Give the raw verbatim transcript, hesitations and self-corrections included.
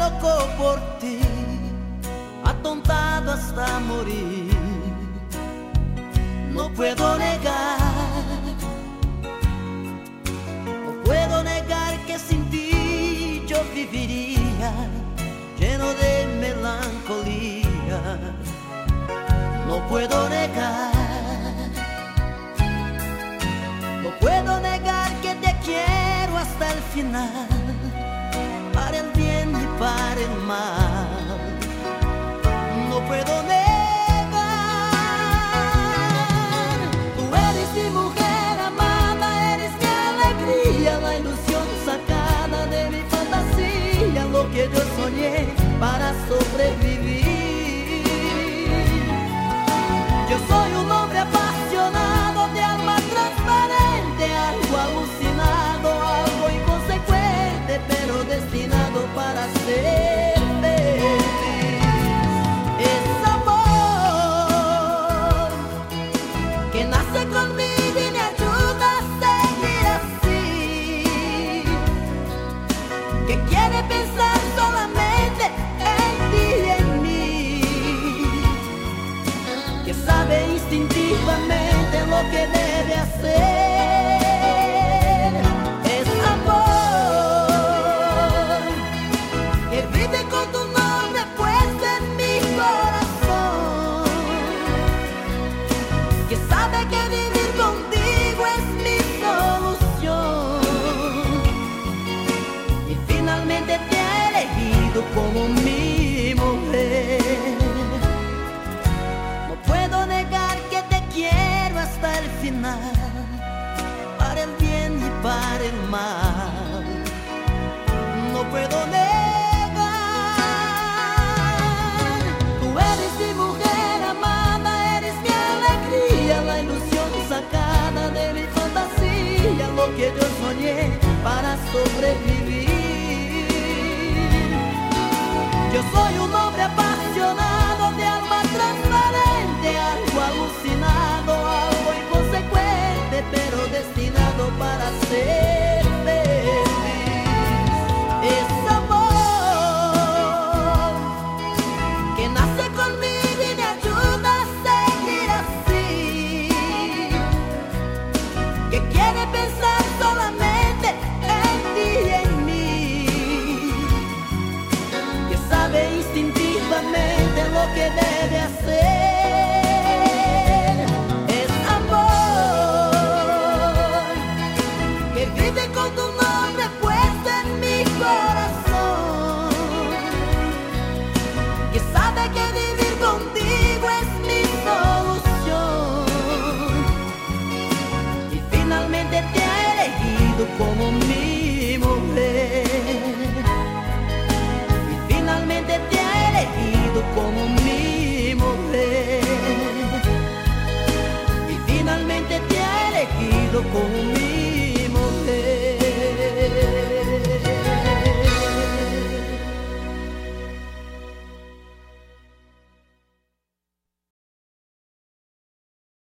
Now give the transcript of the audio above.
loco por ti, atontado hasta morir. No puedo negar, no puedo negar que sin ti yo viviría lleno de melancolía. No puedo negar, no puedo negar que te quiero hasta el final, para el bien y para el mal. No puedo negar, tú eres mi mujer amada, eres mi alegría, la ilusión sacada de mi fantasía, lo que yo soñé para sobrevivir. Yo soy un hombre apasionado, de alma transparente, algo alucinado, algo inconsecuente, pero destinado para ser feliz. Es amor que nace conmigo y me ayuda a seguir así, que quiere pensar solamente en ti y en mí, que sabe instintivamente lo que debe hacer. Es amor que vive con tu nombre puesto en mi corazón, que sabe que vivir contigo es mi solución, y finalmente te ha elegido como mi mujer. No puedo negar que te quiero hasta el final, para el bien y para el mal. No puedo negar, tú eres mi mujer amada, eres mi alegría, la ilusión sacada de mi fantasía, lo que yo soñé para sobrevivir. Yo soy un hombre apasionado, de alma transparente, algo alucinado, algo inconsecuente, pero destinado para ser feliz. Es amor que nace conmigo y me ayuda a seguir así, que quiere pensar solamente en ti y en mí, que sabe instintivamente lo que debe hacer. Es amor que vive con tu nombre puesto en mi corazón, que sabe que vivir contigo es mi solución, y finalmente te ha elegido como mi